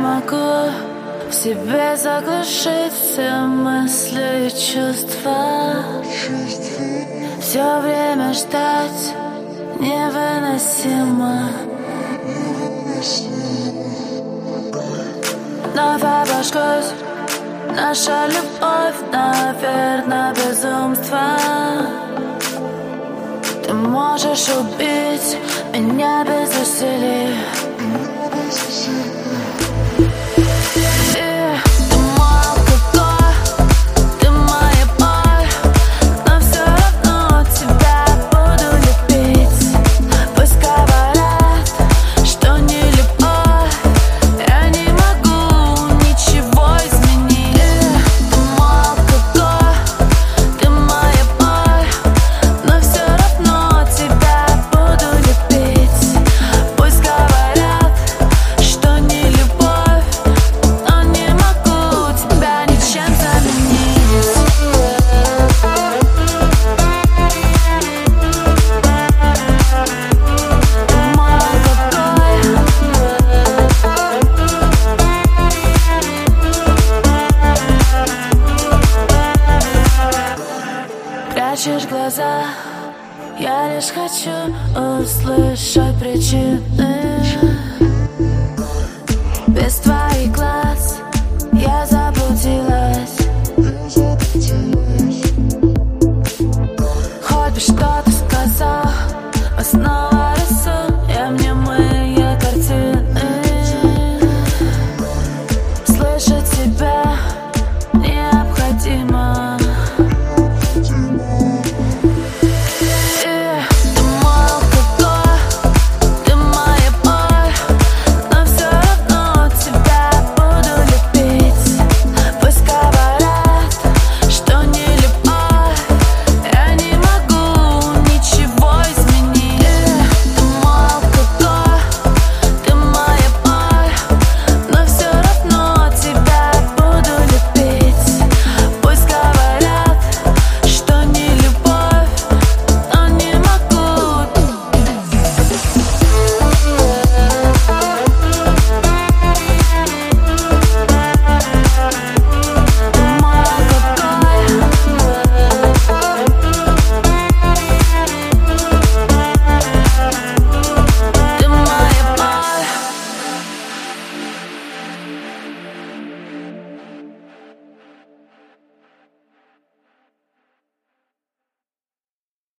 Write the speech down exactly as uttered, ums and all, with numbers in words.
могу в себе заглушить все мысли и чувства. Все время ждать невыносимо. Вновь обожгусь. Наша любовь, наверное, безумство. Ты можешь убить меня без усилий. Прячешь глаза, я лишь хочу услышать причины. Без твоей